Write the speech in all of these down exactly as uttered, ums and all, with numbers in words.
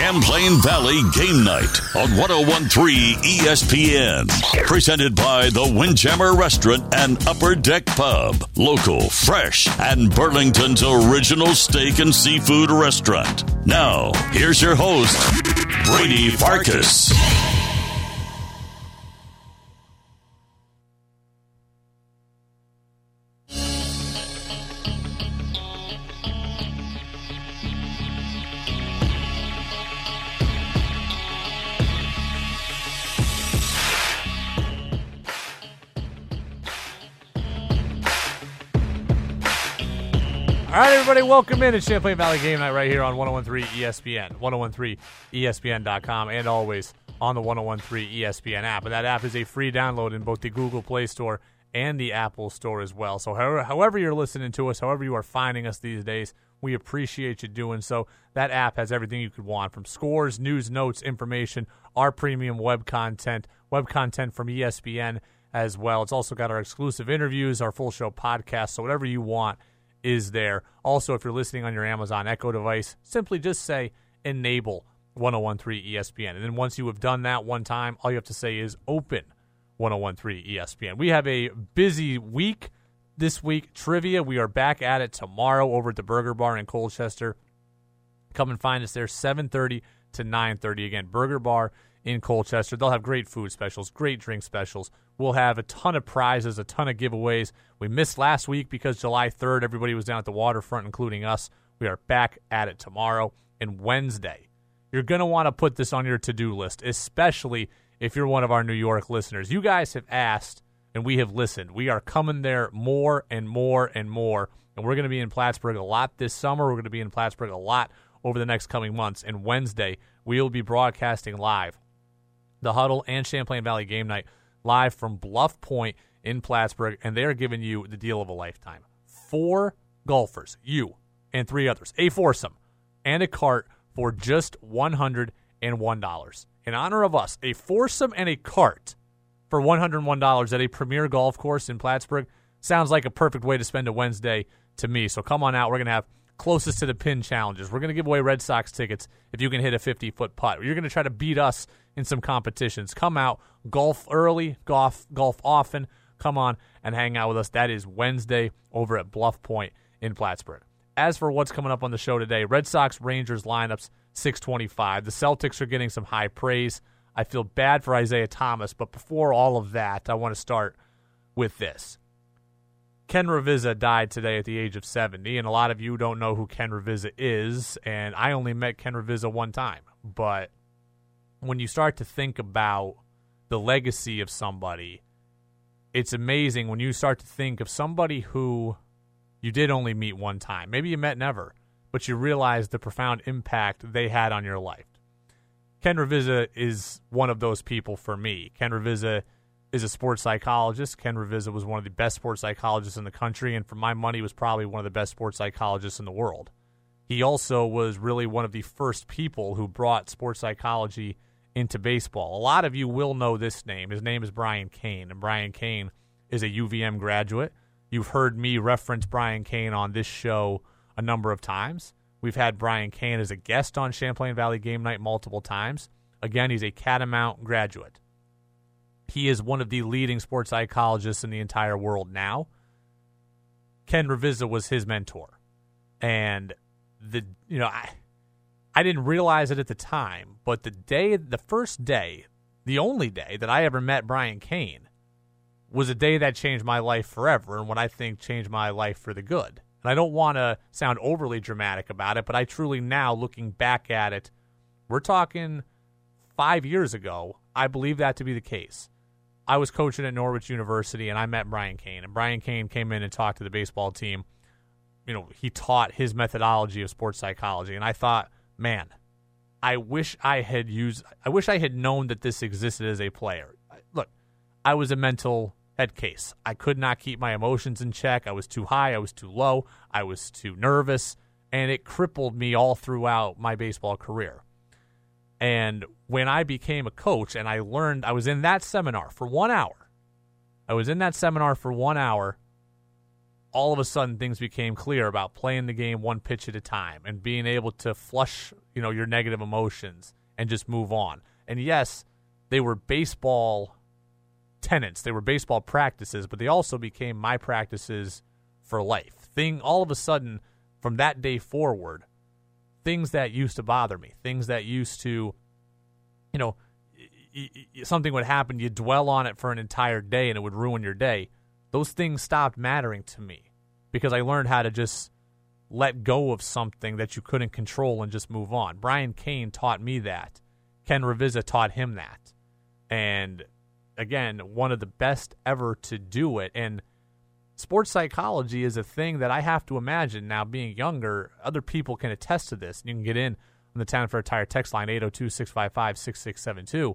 Champlain Valley Game Night on one oh one point three E S P N. Presented by the Windjammer Restaurant and Upper Deck Pub. Local, fresh, and Burlington's original steak and seafood restaurant. Now, here's your host, Brady Farkas. All right, everybody, welcome in to Champlain Valley Game Night right here on one oh one point three E S P N, one oh one point three E S P N dot com, and always on the one oh one point three E S P N app. And that app is a free download in both the Google Play Store and the Apple Store as well. So however, however you're listening to us, however you are finding us these days, we appreciate you doing so. That app has everything you could want, from scores, news, notes, information, our premium web content, web content from E S P N as well. It's also got our exclusive interviews, our full show podcast, so whatever you want is there. Also, if you're listening on your Amazon Echo device, simply just say enable one oh one point three E S P N. And then once you have done that one time, all you have to say is open one oh one point three E S P N. We have a busy week this week. Trivia, we are back at it tomorrow over at the Burger Bar in Colchester. Come and find us there, seven thirty to nine thirty. Again, Burger Bar in Colchester. They'll have great food specials, great drink specials. We'll have a ton of prizes, a ton of giveaways. We missed last week because July third, everybody was down at the waterfront, including us. We are back at it tomorrow and Wednesday. You're going to want to put this on your to-do list, especially if you're one of our New York listeners. You guys have asked, and we have listened. We are coming there more and more and more, and we're going to be in Plattsburgh a lot this summer. We're going to be in Plattsburgh a lot over the next coming months. And Wednesday, we will be broadcasting live the Huddle and Champlain Valley Game Night live from Bluff Point in Plattsburgh, and they are giving you the deal of a lifetime. Four golfers, you and three others, a foursome, and a cart for just one hundred one dollars. In honor of us, a foursome and a cart for one hundred one dollars at a premier golf course in Plattsburgh sounds like a perfect way to spend a Wednesday to me. So come on out. We're going to have closest to the pin challenges. We're going to give away Red Sox tickets if you can hit a fifty-foot putt. You're going to try to beat us in some competitions. Come out, golf early, golf golf often. Come on and hang out with us. That is Wednesday over at Bluff Point in Plattsburgh. As for what's coming up on the show today, Red Sox Rangers lineups six twenty-five. The Celtics are getting some high praise. I feel bad for Isaiah Thomas, but before all of that, I want to start with this. Ken Ravizza died today at the age of seventy, and a lot of you don't know who Ken Ravizza is, and I only met Ken Ravizza one time. But when you start to think about the legacy of somebody, it's amazing when you start to think of somebody who you did only meet one time. Maybe you met never, but you realize the profound impact they had on your life. Ken Ravizza is one of those people for me. Ken Ravizza is a sports psychologist. Ken Ravizza was one of the best sports psychologists in the country, and for my money was probably one of the best sports psychologists in the world. He also was really one of the first people who brought sports psychology into baseball. A lot of you will know this name. His name is Brian Cain, and Brian Cain is a U V M graduate. You've heard me reference Brian Cain on this show a number of times. We've had Brian Cain as a guest on Champlain Valley Game Night multiple times. Again, he's a Catamount graduate. He is one of the leading sports psychologists in the entire world now. Ken Ravizza was his mentor. And the you know, I I didn't realize it at the time, but the day the first day, the only day that I ever met Brian Cain was a day that changed my life forever, and what I think changed my life for the good. And I don't want to sound overly dramatic about it, but I truly now, looking back at it, we're talking five years ago, I believe that to be the case. I was coaching at Norwich University, and I met Brian Cain. And Brian Cain came in and talked to the baseball team. You know, he taught his methodology of sports psychology. And I thought, man, I wish I had used, I wish I had known that this existed as a player. Look, I was a mental head case. I could not keep my emotions in check. I was too high. I was too low. I was too nervous. And it crippled me all throughout my baseball career. And when I became a coach and I learned, I was in that seminar for one hour. I was in that seminar for one hour. All of a sudden, things became clear about playing the game one pitch at a time and being able to flush, you know, your negative emotions and just move on. And yes, they were baseball tenets, they were baseball practices, but they also became my practices for life. Thing all of a sudden, from that day forward, things that used to bother me, things that used to, you know, y- y- something would happen, you dwell on it for an entire day and it would ruin your day. Those things stopped mattering to me because I learned how to just let go of something that you couldn't control and just move on. Brian Cain taught me that. Ken Ravizza taught him that. And again, one of the best ever to do it. And sports psychology is a thing that I have to imagine now, being younger, other people can attest to this. You can get in on the Town Fair Tire text line, eight oh two, six five five, six six seven two.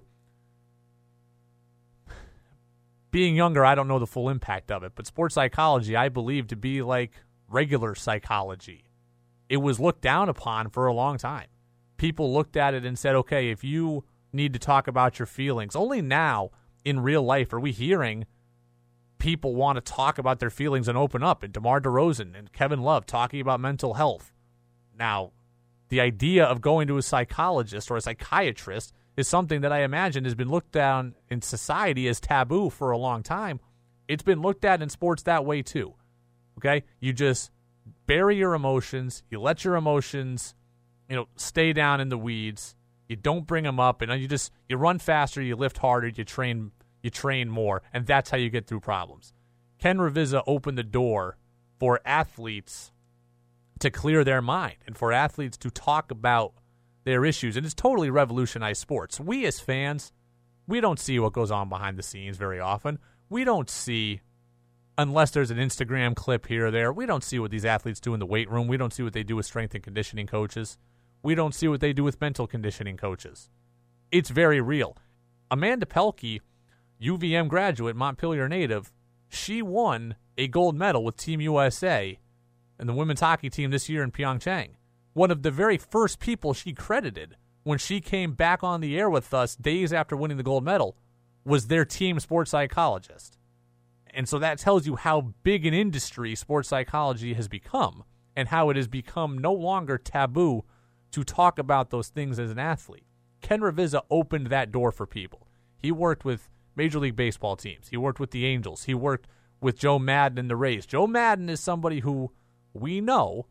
Being younger, I don't know the full impact of it, but sports psychology, I believe to be like regular psychology. It was looked down upon for a long time. People looked at it and said, okay, if you need to talk about your feelings, only now in real life are we hearing people want to talk about their feelings and open up, and DeMar DeRozan and Kevin Love talking about mental health. Now, the idea of going to a psychologist or a psychiatrist is something that I imagine has been looked down in society as taboo for a long time. It's been looked at in sports that way too. Okay? You just bury your emotions, you let your emotions, you know, stay down in the weeds. You don't bring them up, and you just you run faster, you lift harder, you train you train more, and that's how you get through problems. Ken Ravizza opened the door for athletes to clear their mind and for athletes to talk about their issues, and it's totally revolutionized sports. We as fans, we don't see what goes on behind the scenes very often. We don't see, unless there's an Instagram clip here or there, we don't see what these athletes do in the weight room. We don't see what they do with strength and conditioning coaches. We don't see what they do with mental conditioning coaches. It's very real. Amanda Pelkey, U V M graduate, Montpelier native, she won a gold medal with Team U S A and the women's hockey team this year in Pyeongchang. One of the very first people she credited when she came back on the air with us days after winning the gold medal was their team sports psychologist. And so that tells you how big an industry sports psychology has become and how it has become no longer taboo to talk about those things as an athlete. Ken Ravizza opened that door for people. He worked with Major League Baseball teams. He worked with the Angels. He worked with Joe Madden and the Rays. Joe Madden is somebody who we know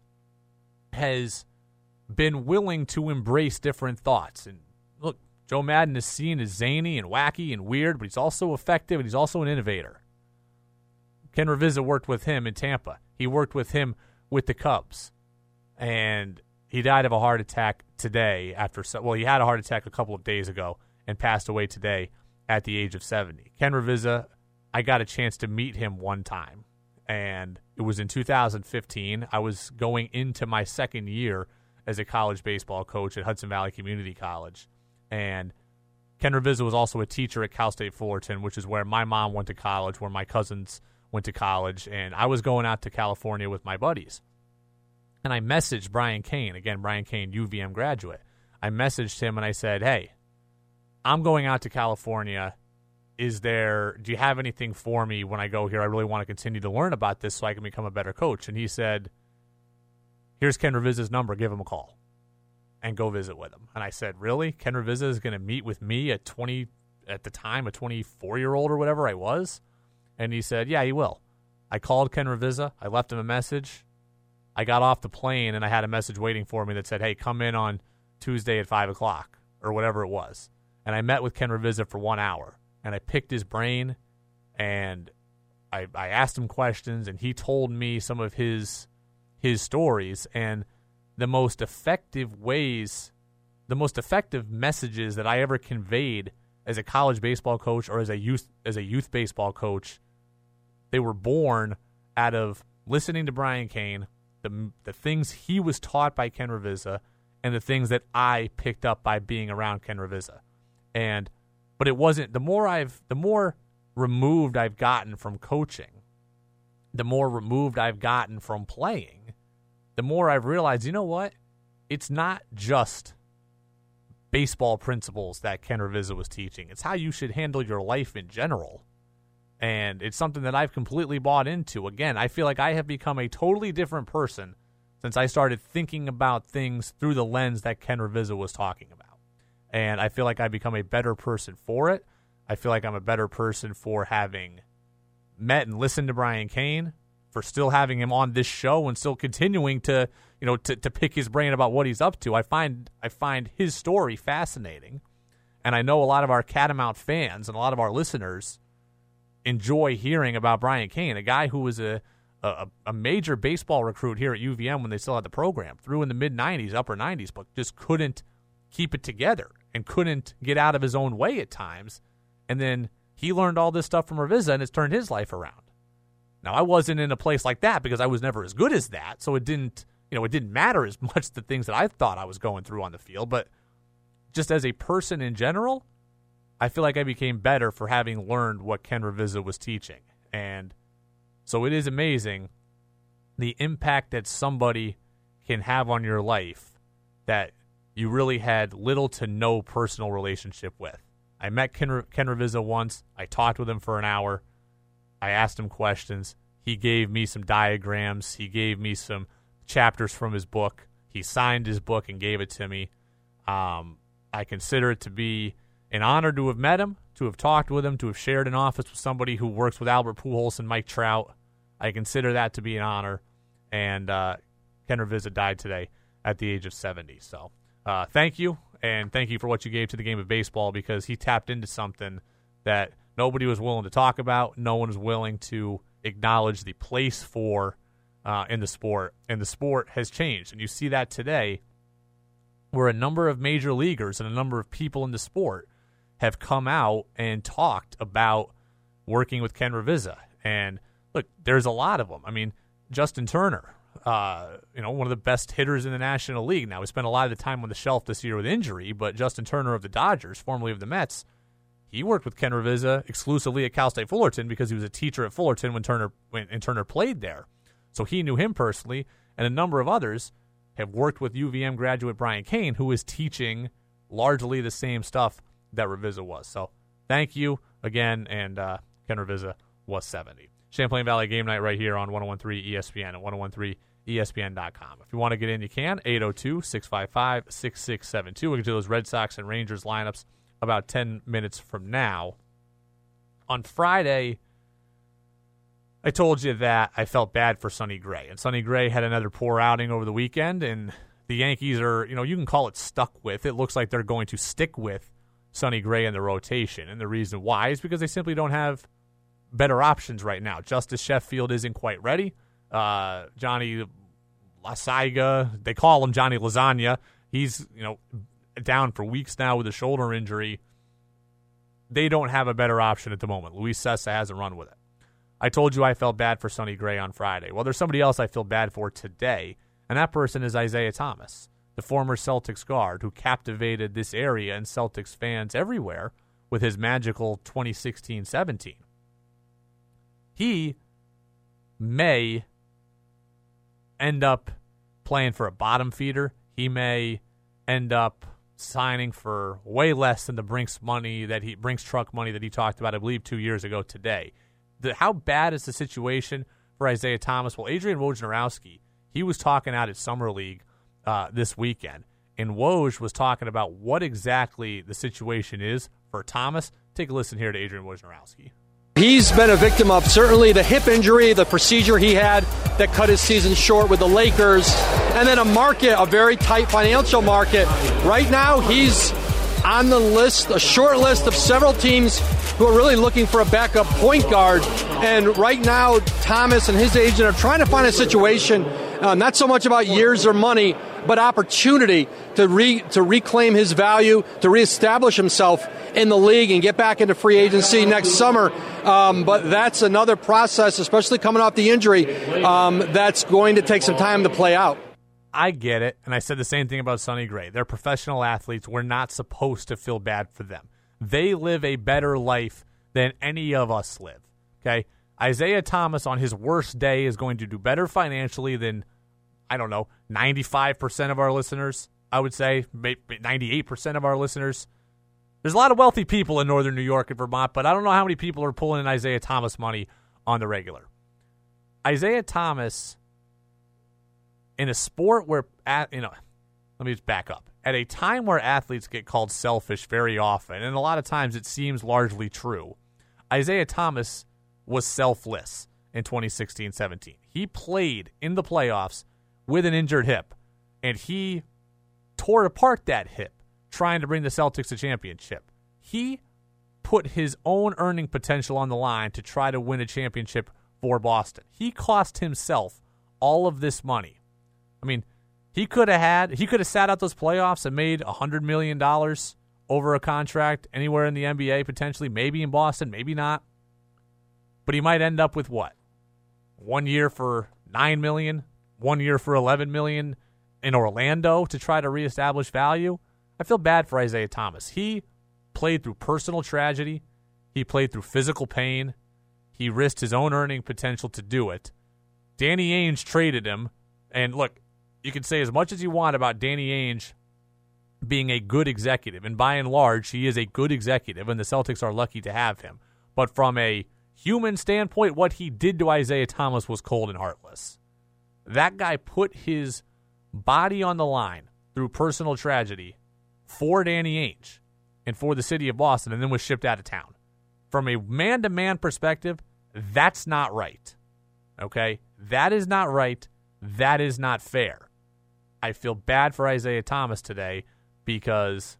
has been willing to embrace different thoughts. And look, Joe Madden is seen as zany and wacky and weird, but he's also effective and he's also an innovator. Ken Ravizza worked with him in Tampa. He worked with him with the Cubs. And he died of a heart attack today after, well, he had a heart attack a couple of days ago and passed away today at the age of seventy. Ken Ravizza, I got a chance to meet him one time, and it was in two thousand fifteen. I was going into my second year as a college baseball coach at Hudson Valley Community College, and Ken Ravizza was also a teacher at Cal State Fullerton, which is where my mom went to college, where my cousins went to college, and I was going out to California with my buddies. And I messaged Brian Cain, again, Brian Cain, U V M graduate. I messaged him and I said, hey, I'm going out to California. Is there, do you have anything for me when I go here? I really want to continue to learn about this so I can become a better coach. And he said, here's Ken Ravizza's number. Give him a call and go visit with him. And I said, really? Ken Ravizza is going to meet with me at twenty, at the time, a twenty-four-year-old or whatever I was? And he said, yeah, he will. I called Ken Ravizza. I left him a message. I got off the plane, and I had a message waiting for me that said, hey, come in on Tuesday at five o'clock or whatever it was. And I met with Ken Ravizza for one hour, and I picked his brain, and I, I asked him questions, and he told me some of his his stories and the most effective ways, the most effective messages that I ever conveyed as a college baseball coach or as a youth as a youth baseball coach. They were born out of listening to Brian Cain, the the things he was taught by Ken Ravizza, and the things that I picked up by being around Ken Ravizza. And but it wasn't the more I've the more removed I've gotten from coaching, the more removed I've gotten from playing, the more I've realized, you know what? It's not just baseball principles that Ken Ravizza was teaching. It's how you should handle your life in general. And it's something that I've completely bought into. Again, I feel like I have become a totally different person since I started thinking about things through the lens that Ken Ravizza was talking about. And I feel like I've become a better person for it. I feel like I'm a better person for having met and listened to Brian Cain, for still having him on this show and still continuing to, you know, to, to pick his brain about what he's up to. I find I find his story fascinating. And I know a lot of our Catamount fans and a lot of our listeners enjoy hearing about Brian Cain, a guy who was a, a, a major baseball recruit here at U V M when they still had the program, through in the mid-nineties, upper nineties, but just couldn't keep it together and couldn't get out of his own way at times. And then he learned all this stuff from Ravizza, and it's turned his life around. Now, I wasn't in a place like that because I was never as good as that, so it didn't, you know, it didn't matter as much the things that I thought I was going through on the field. But just as a person in general, I feel like I became better for having learned what Ken Ravizza was teaching. And so it is amazing the impact that somebody can have on your life that you really had little to no personal relationship with. I met Ken, Ken Ravizza once. I talked with him for an hour. I asked him questions. He gave me some diagrams. He gave me some chapters from his book. He signed his book and gave it to me. Um, I consider it to be an honor to have met him, to have talked with him, to have shared an office with somebody who works with Albert Pujols and Mike Trout. I consider that to be an honor. And uh, Ken Ravizza died today at the age of seventy. So uh, thank you, and thank you for what you gave to the game of baseball, because he tapped into something that nobody was willing to talk about. No one was willing to acknowledge the place for uh, in the sport. And the sport has changed. And you see that today, where a number of major leaguers and a number of people in the sport have come out and talked about working with Ken Ravizza. And look, there's a lot of them. I mean, Justin Turner, uh, you know, one of the best hitters in the National League. Now, he spent a lot of the time on the shelf this year with injury, but Justin Turner of the Dodgers, formerly of the Mets, he worked with Ken Ravizza exclusively at Cal State Fullerton because he was a teacher at Fullerton when Turner when and Turner played there. So he knew him personally, and a number of others have worked with U V M graduate Brian Cain, who is teaching largely the same stuff that Ravizza was. So thank you again, and uh, Ken Ravizza was seventy. Champlain Valley Game Night right here on one oh one point three E S P N and one oh one point three E S P N dot com. If you want to get in, you can. eight oh two, six five five, six six seven two. We'll get to those Red Sox and Rangers lineups about ten minutes from now. On Friday, I told you that I felt bad for Sonny Gray. And Sonny Gray had another poor outing over the weekend, and the Yankees are, you know, you can call it stuck with. It looks like they're going to stick with Sonny Gray in the rotation. And the reason why is because they simply don't have better options right now. Justice Sheffield isn't quite ready. Uh, Johnny Lasaiga, they call him Johnny Lasagna. He's, you know, down for weeks now with a shoulder injury. They don't have a better option at the moment. Luis Cessa hasn't run with it. I told you I felt bad for Sonny Gray on Friday. Well, there's somebody else I feel bad for today, and that person is Isaiah Thomas, the former Celtics guard who captivated this area and Celtics fans everywhere with his magical twenty sixteen seventeen. He may end up playing for a bottom feeder. He may end up signing for way less than the Brinks money that he Brinks truck money that he talked about, I believe, two years ago today. The, how bad is the situation for Isaiah Thomas? Well, Adrian Wojnarowski, he was talking out at Summer League uh, this weekend, and Woj was talking about what exactly the situation is for Thomas. Take a listen here to Adrian Wojnarowski. He's been a victim of certainly the hip injury, the procedure he had that cut his season short with the Lakers, and then a market, a very tight financial market. Right now, he's on the list, a short list of several teams who are really looking for a backup point guard. And right now, Thomas and his agent are trying to find a situation, uh, not so much about years or money, but opportunity to re, to reclaim his value, to reestablish himself in the league and get back into free agency next summer. Um, but that's another process, especially coming off the injury, um, that's going to take some time to play out. I get it, and I said the same thing about Sonny Gray. They're professional athletes. We're not supposed to feel bad for them. They live a better life than any of us live, okay? Isaiah Thomas on his worst day is going to do better financially than, I don't know, ninety-five percent of our listeners, I would say, ninety-eight percent of our listeners. There's a lot of wealthy people in northern New York and Vermont, but I don't know how many people are pulling in Isaiah Thomas money on the regular. Isaiah Thomas, in a sport where, at, you know, let me just back up. At a time where athletes get called selfish very often, and a lot of times it seems largely true, Isaiah Thomas was selfless in twenty sixteen seventeen. He played in the playoffs with an injured hip, and he tore apart that hip trying to bring the Celtics to championship. He put his own earning potential on the line to try to win a championship for Boston. He cost himself all of this money. I mean, he could have had, he could have sat out those playoffs and made one hundred million dollars over a contract anywhere in the N B A potentially, maybe in Boston, maybe not. But he might end up with what? One year for nine million dollars, one year for eleven million dollars in Orlando to try to reestablish value. I feel bad for Isaiah Thomas. He played through personal tragedy. He played through physical pain. He risked his own earning potential to do it. Danny Ainge traded him. And look, you can say as much as you want about Danny Ainge being a good executive, and by and large, he is a good executive, and the Celtics are lucky to have him. But from a human standpoint, what he did to Isaiah Thomas was cold and heartless. That guy put his body on the line through personal tragedy for Danny Ainge and for the city of Boston, and then was shipped out of town. From a man-to-man perspective, that's not right. Okay? That is not right. That is not fair. I feel bad for Isaiah Thomas today because,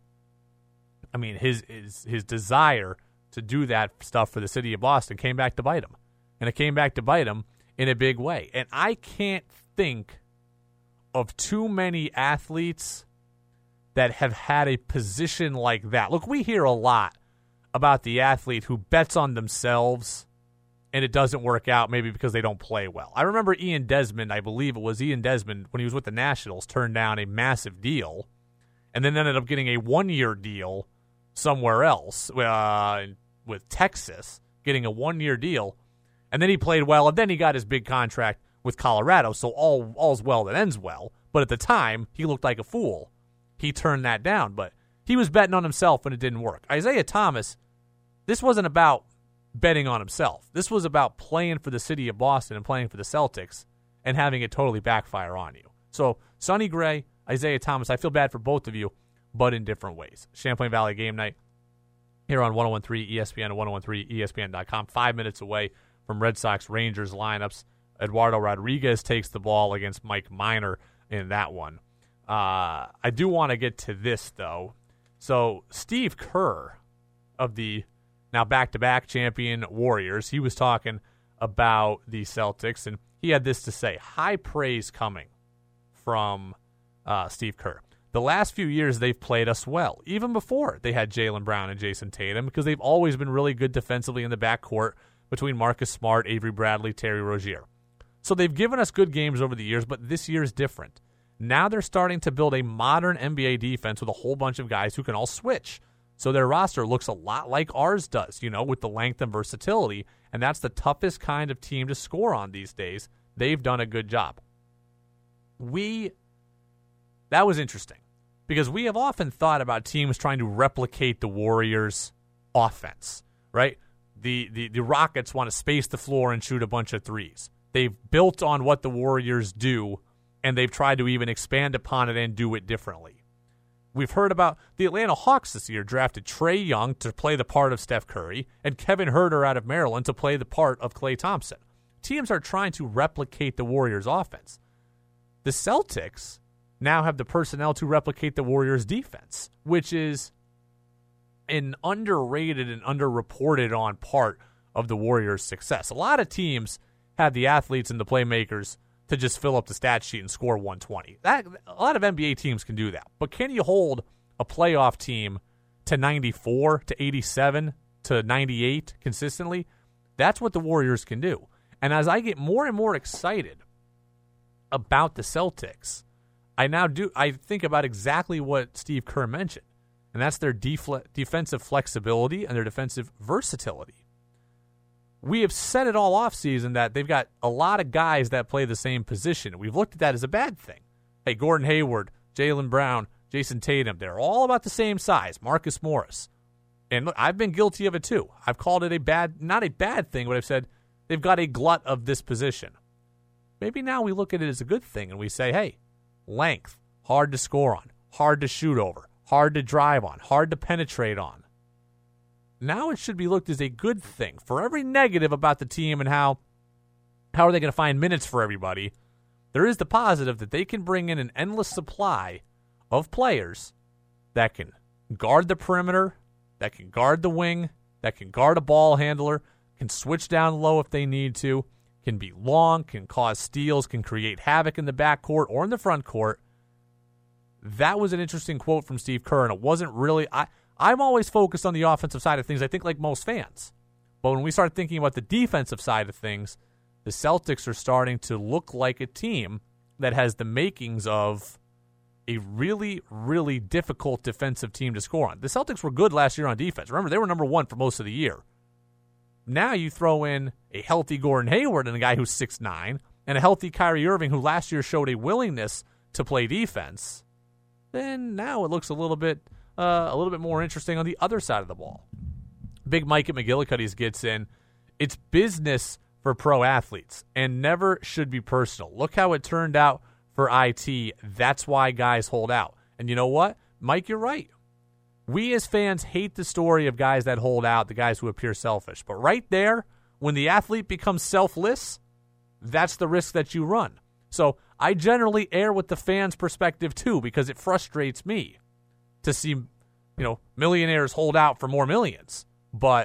I mean, his his, his desire to do that stuff for the city of Boston came back to bite him. And it came back to bite him in a big way. And I can't think of too many athletes that have had a position like that. Look, we hear a lot about the athlete who bets on themselves and it doesn't work out, maybe because they don't play well. I remember Ian Desmond, I believe it was Ian Desmond, when he was with the Nationals, turned down a massive deal and then ended up getting a one-year deal somewhere else uh, with Texas, getting a one-year deal. And then he played well, and then he got his big contract with Colorado, so all all's well that ends well. But at the time, he looked like a fool. He turned that down, but he was betting on himself and it didn't work. Isaiah Thomas, this wasn't about betting on himself. This was about playing for the city of Boston and playing for the Celtics and having it totally backfire on you. So, Sonny Gray, Isaiah Thomas, I feel bad for both of you, but in different ways. Champlain Valley Game Night here on one oh one point three E S P N and one oh one point three E S P N dot com. Five minutes away from Red Sox Rangers lineups. Eduardo Rodriguez takes the ball against Mike Minor in that one. Uh, I do want to get to this, though. So, Steve Kerr of the now back-to-back champion Warriors, he was talking about the Celtics, and he had this to say. High praise coming from uh, Steve Kerr. The last few years, they've played us well, even before they had Jaylen Brown and Jason Tatum, because they've always been really good defensively in the backcourt between Marcus Smart, Avery Bradley, Terry Rozier. So they've given us good games over the years, but this year is different. Now they're starting to build a modern N B A defense with a whole bunch of guys who can all switch. So their roster looks a lot like ours does, you know, with the length and versatility, and that's the toughest kind of team to score on these days. They've done a good job. We, that was interesting, because we have often thought about teams trying to replicate the Warriors' offense, right? The, the, the Rockets want to space the floor and shoot a bunch of threes. They've built on what the Warriors do, and they've tried to even expand upon it and do it differently. We've heard about the Atlanta Hawks this year drafted Trae Young to play the part of Steph Curry and Kevin Huerter out of Maryland to play the part of Klay Thompson. Teams are trying to replicate the Warriors' offense. The Celtics now have the personnel to replicate the Warriors' defense, which is an underrated and underreported on part of the Warriors' success. A lot of teams have the athletes and the playmakers to just fill up the stat sheet and score one twenty. That a lot of N B A teams can do that. But can you hold a playoff team to ninety-four, to eighty-seven, to ninety-eight consistently? That's what the Warriors can do. And as I get more and more excited about the Celtics, I now do I think about exactly what Steve Kerr mentioned, and that's their defle- defensive flexibility and their defensive versatility. We have said it all offseason that they've got a lot of guys that play the same position. We've looked at that as a bad thing. Hey, Gordon Hayward, Jaylen Brown, Jason Tatum, they're all about the same size. Marcus Morris. And look, I've been guilty of it too. I've called it a bad, not a bad thing, but I've said they've got a glut of this position. maybe now we look at it as a good thing and we say, hey, length, hard to score on, hard to shoot over, hard to drive on, hard to penetrate on. Now it should be looked as a good thing. For every negative about the team and how how are they going to find minutes for everybody, there is the positive that they can bring in an endless supply of players that can guard the perimeter, that can guard the wing, that can guard a ball handler, can switch down low if they need to, can be long, can cause steals, can create havoc in the backcourt or in the front court. That was an interesting quote from Steve Kerr, and it wasn't really I, – I'm always focused on the offensive side of things, I think like most fans. But when we start thinking about the defensive side of things, the Celtics are starting to look like a team that has the makings of a really, really difficult defensive team to score on. The Celtics were good last year on defense. Remember, they were number one for most of the year. Now you throw in a healthy Gordon Hayward and a guy who's six nine, and a healthy Kyrie Irving who last year showed a willingness to play defense, then now it looks a little bit uh, a little bit more interesting on the other side of the ball. Big Mike at McGillicuddy's gets in. It's business for pro athletes and never should be personal. Look how it turned out for I T. That's why guys hold out. And you know what? Mike, you're right. We as fans hate the story of guys that hold out, the guys who appear selfish. But right there, when the athlete becomes selfless, that's the risk that you run. So I generally err with the fans' perspective too, because it frustrates me to see, you know, millionaires hold out for more millions. But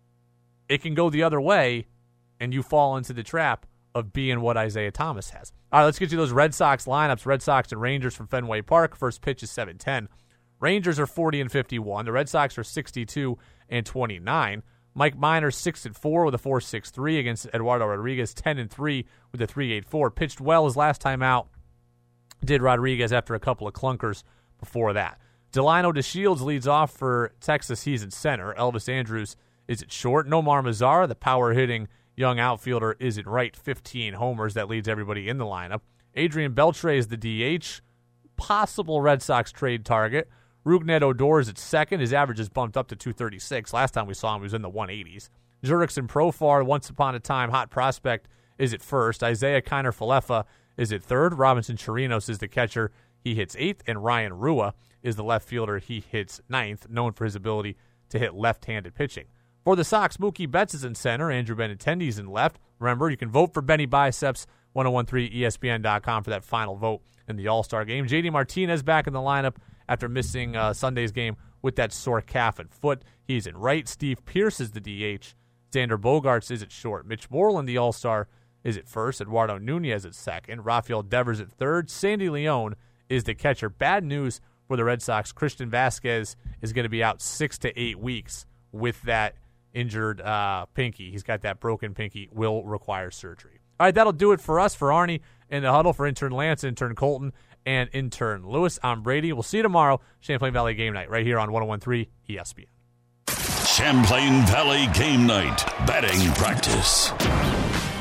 it can go the other way, and you fall into the trap of being what Isaiah Thomas has. All right, let's get you those Red Sox lineups. Red Sox and Rangers from Fenway Park. First pitch is seven ten. Rangers are forty and fifty-one. The Red Sox are sixty-two and twenty-nine. Mike Minor six and four with a four point six three against Eduardo Rodriguez, ten and three with a three point eight four. Pitched well his last time out, did Rodriguez after a couple of clunkers before that. Delino DeShields leads off for Texas. He's in center. Elvis Andrus is at short. Nomar Mazara, the power-hitting young outfielder, is at right. fifteen homers. That leads everybody in the lineup. Adrian Beltre is the D H. Possible Red Sox trade target. Rougned Odor is at second. His average is bumped up to two thirty-six. Last time we saw him, he was in the one eighties. Jurickson Profar, once upon a time hot prospect, is at first. Isaiah Kiner-Falefa is at third. Robinson Chirinos is the catcher. He hits eighth. And Ryan Rua is the left fielder. He hits ninth, known for his ability to hit left-handed pitching. For the Sox, Mookie Betts is in center. Andrew Benintendi is in left. Remember, you can vote for Benny Biceps, ten thirteen E S P N dot com for that final vote in the All-Star game. J D Martinez back in the lineup after missing uh, Sunday's game with that sore calf and foot. He's in right. Steve Pearce is the D H. Xander Bogaerts is at short. Mitch Moreland, the All-Star, is at first. Eduardo Nunez at second. Rafael Devers at third. Sandy Leon is the catcher. Bad news for the Red Sox. Christian Vasquez is going to be out six to eight weeks with that injured uh, pinky. He's got that broken pinky, will require surgery. All right, that'll do it for us. For Arnie in the huddle, for intern Lance, intern Colton, and intern Lewis, I'm Brady. We'll see you tomorrow, Champlain Valley Game Night, right here on ten thirteen E S P N. Champlain Valley Game Night, batting practice.